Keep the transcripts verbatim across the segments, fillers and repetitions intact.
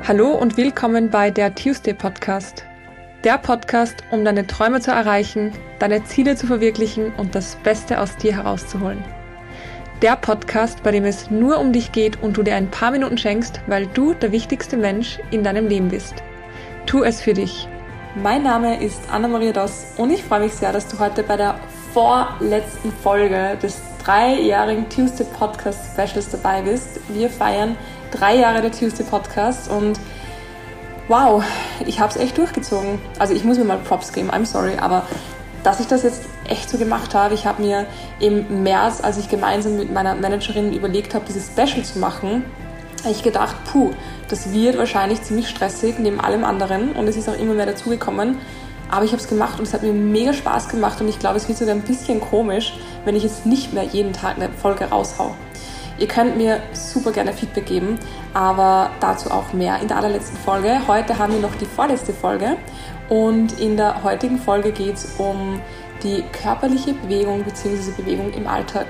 Hallo und willkommen bei der Tuesday Podcast. Der Podcast, um deine Träume zu erreichen, deine Ziele zu verwirklichen und das Beste aus dir herauszuholen. Der Podcast, bei dem es nur um dich geht und du dir ein paar Minuten schenkst, weil du der wichtigste Mensch in deinem Leben bist. Tu es für dich. Mein Name ist Anna-Maria Doss und ich freue mich sehr, dass du heute bei der vorletzten Folge des dreijährigen Tuesday Podcast Specials dabei bist. Wir feiern drei Jahre der Tuesday Podcast und wow, ich habe es echt durchgezogen. Also ich muss mir mal Props geben, I'm sorry, aber dass ich das jetzt echt so gemacht habe, ich habe mir im März, als ich gemeinsam mit meiner Managerin überlegt habe, dieses Special zu machen, habe ich gedacht, puh, das wird wahrscheinlich ziemlich stressig neben allem anderen und es ist auch immer mehr dazugekommen. Aber ich habe es gemacht und es hat mir mega Spaß gemacht und ich glaube, es wird sogar ein bisschen komisch, wenn ich jetzt nicht mehr jeden Tag eine Folge raushau. Ihr könnt mir super gerne Feedback geben, aber dazu auch mehr in der allerletzten Folge. Heute haben wir noch die vorletzte Folge und in der heutigen Folge geht es um die körperliche Bewegung bzw. Bewegung im Alltag.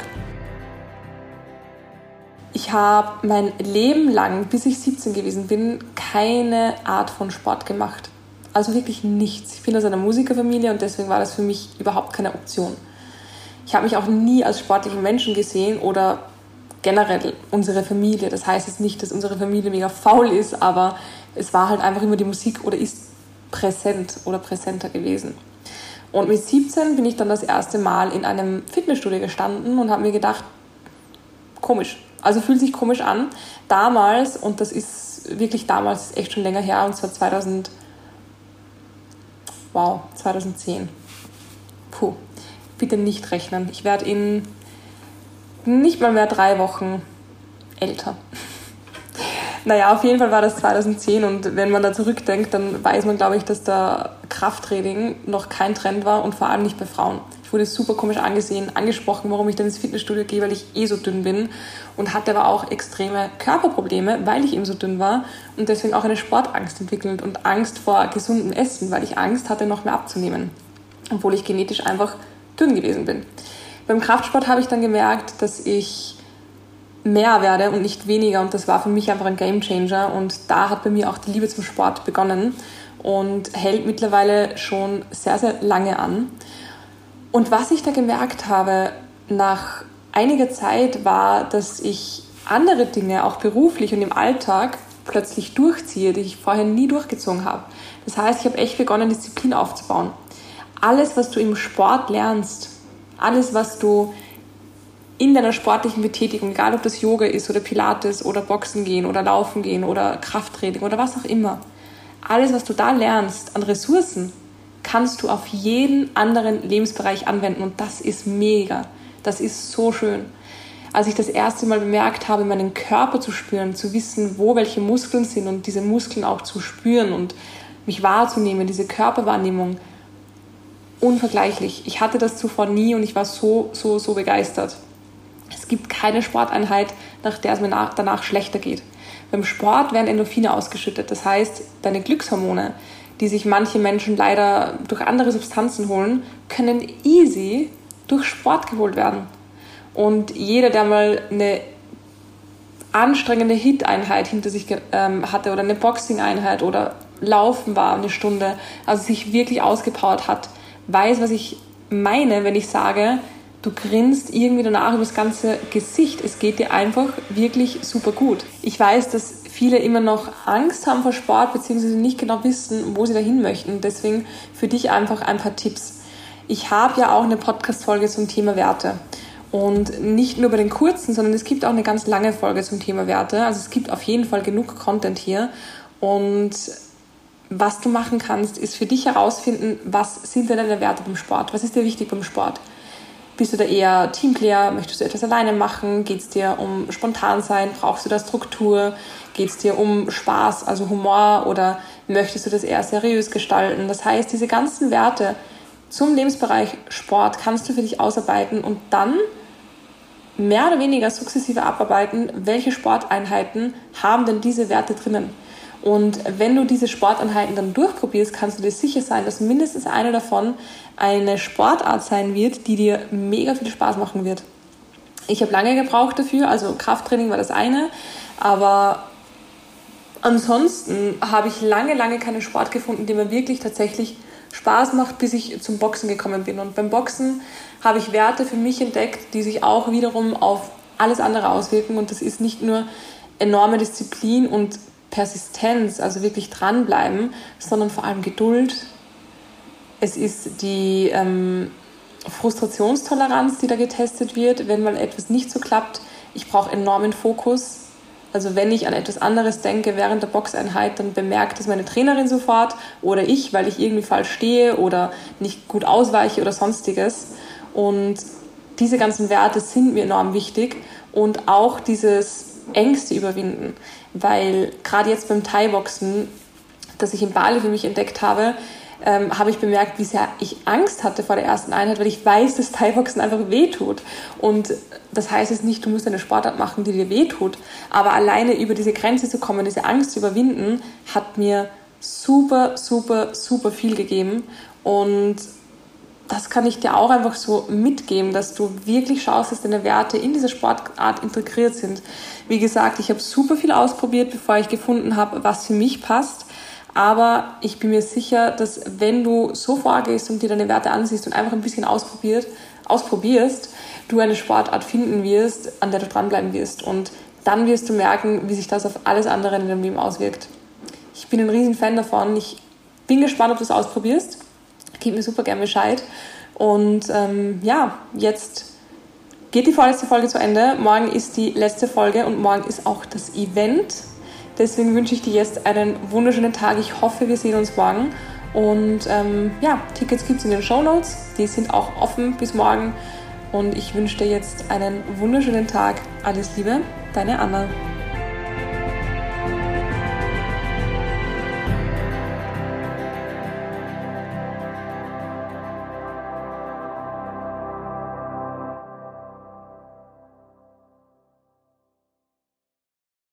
Ich habe mein Leben lang, bis ich siebzehn gewesen bin, keine Art von Sport gemacht. Also wirklich nichts. Ich bin aus einer Musikerfamilie und deswegen war das für mich überhaupt keine Option. Ich habe mich auch nie als sportlichen Menschen gesehen oder generell unsere Familie. Das heißt jetzt nicht, dass unsere Familie mega faul ist, aber es war halt einfach immer die Musik oder ist präsent oder präsenter gewesen. Und mit siebzehn bin ich dann das erste Mal in einem Fitnessstudio gestanden und habe mir gedacht, komisch. Also fühlt sich komisch an. Damals, und das ist wirklich damals echt schon länger her, und zwar zweitausend, wow, zweitausendzehn. Puh, bitte nicht rechnen. Ich werde in nicht mal mehr drei Wochen älter. Naja, auf jeden Fall war das zweitausendzehn und wenn man da zurückdenkt, dann weiß man, glaube ich, dass da Krafttraining noch kein Trend war und vor allem nicht bei Frauen. Ich wurde super komisch angesehen, angesprochen, warum ich dann ins Fitnessstudio gehe, weil ich eh so dünn bin und hatte aber auch extreme Körperprobleme, weil ich eben so dünn war und deswegen auch eine Sportangst entwickelt und Angst vor gesundem Essen, weil ich Angst hatte, noch mehr abzunehmen, obwohl ich genetisch einfach dünn gewesen bin. Beim Kraftsport habe ich dann gemerkt, dass ich mehr werde und nicht weniger und das war für mich einfach ein Gamechanger und da hat bei mir auch die Liebe zum Sport begonnen und hält mittlerweile schon sehr, sehr lange an. Und was ich da gemerkt habe nach einiger Zeit war, dass ich andere Dinge, auch beruflich und im Alltag, plötzlich durchziehe, die ich vorher nie durchgezogen habe. Das heißt, ich habe echt begonnen, Disziplin aufzubauen. Alles, was du im Sport lernst, alles, was du in deiner sportlichen Betätigung, egal ob das Yoga ist oder Pilates oder Boxen gehen oder Laufen gehen oder Krafttraining oder was auch immer, alles, was du da lernst an Ressourcen, kannst du auf jeden anderen Lebensbereich anwenden und das ist mega, das ist so schön. Als ich das erste Mal bemerkt habe, meinen Körper zu spüren, zu wissen, wo welche Muskeln sind und diese Muskeln auch zu spüren und mich wahrzunehmen, diese Körperwahrnehmung, unvergleichlich. Ich hatte das zuvor nie und ich war so, so, so begeistert. Es gibt keine Sporteinheit, nach der es mir nach, danach schlechter geht. Beim Sport werden Endorphine ausgeschüttet, das heißt, deine Glückshormone, die sich manche Menschen leider durch andere Substanzen holen, können easy durch Sport geholt werden. Und jeder, der mal eine anstrengende Hit-Einheit hinter sich ähm, hatte oder eine Boxing-Einheit oder Laufen war eine Stunde, also sich wirklich ausgepowert hat, weiß, was ich meine, wenn ich sage, du grinst irgendwie danach über das ganze Gesicht. Es geht dir einfach wirklich super gut. Ich weiß, dass viele immer noch Angst haben vor Sport, beziehungsweise nicht genau wissen, wo sie dahin möchten. Deswegen für dich einfach ein paar Tipps. Ich habe ja auch eine Podcast-Folge zum Thema Werte. Und nicht nur bei den kurzen, sondern es gibt auch eine ganz lange Folge zum Thema Werte. Also es gibt auf jeden Fall genug Content hier. Und was du machen kannst, ist für dich herausfinden, was sind denn deine Werte beim Sport? Was ist dir wichtig beim Sport? Bist du da eher Teamplayer? Möchtest du etwas alleine machen? Geht es dir um Spontansein? Brauchst du da Struktur? Geht es dir um Spaß, also Humor? Oder möchtest du das eher seriös gestalten? Das heißt, diese ganzen Werte zum Lebensbereich Sport kannst du für dich ausarbeiten und dann mehr oder weniger sukzessive abarbeiten, welche Sporteinheiten haben denn diese Werte drinnen. Und wenn du diese Sporteinheiten dann durchprobierst, kannst du dir sicher sein, dass mindestens eine davon eine Sportart sein wird, die dir mega viel Spaß machen wird. Ich habe lange gebraucht dafür, also Krafttraining war das eine, aber Ansonsten habe ich lange, lange keinen Sport gefunden, der mir wirklich tatsächlich Spaß macht, bis ich zum Boxen gekommen bin. Und beim Boxen habe ich Werte für mich entdeckt, die sich auch wiederum auf alles andere auswirken. Und das ist nicht nur enorme Disziplin und Persistenz, also wirklich dranbleiben, sondern vor allem Geduld. Es ist die ähm, Frustrationstoleranz, die da getestet wird, wenn mal etwas nicht so klappt. Ich brauche enormen Fokus. Also wenn ich an etwas anderes denke während der Boxeinheit, dann bemerkt es meine Trainerin sofort oder ich, weil ich irgendwie falsch stehe oder nicht gut ausweiche oder sonstiges. Und diese ganzen Werte sind mir enorm wichtig und auch dieses Ängste überwinden, weil gerade jetzt beim Thai-Boxen, das ich in Bali für mich entdeckt habe, ähm, habe ich bemerkt, wie sehr ich Angst hatte vor der ersten Einheit, weil ich weiß, dass Thai-Boxen einfach wehtut. Und das heißt jetzt nicht, du musst eine Sportart machen, die dir wehtut, aber alleine über diese Grenze zu kommen, diese Angst zu überwinden, hat mir super, super, super viel gegeben. Und das kann ich dir auch einfach so mitgeben, dass du wirklich schaust, dass deine Werte in diese Sportart integriert sind. Wie gesagt, ich habe super viel ausprobiert, bevor ich gefunden habe, was für mich passt. Aber ich bin mir sicher, dass wenn du so vorgehst und dir deine Werte ansiehst und einfach ein bisschen ausprobiert, ausprobierst, du eine Sportart finden wirst, an der du dranbleiben wirst. Und dann wirst du merken, wie sich das auf alles andere in deinem Leben auswirkt. Ich bin ein riesen Fan davon. Ich bin gespannt, ob du es ausprobierst. Gib mir super gerne Bescheid. Und ähm, ja, jetzt geht die vorletzte Folge zu Ende. Morgen ist die letzte Folge und morgen ist auch das Event. Deswegen wünsche ich dir jetzt einen wunderschönen Tag. Ich hoffe, wir sehen uns morgen. Und ähm, ja, Tickets gibt es in den Shownotes. Die sind auch offen bis morgen. Und ich wünsche dir jetzt einen wunderschönen Tag. Alles Liebe, deine Anna.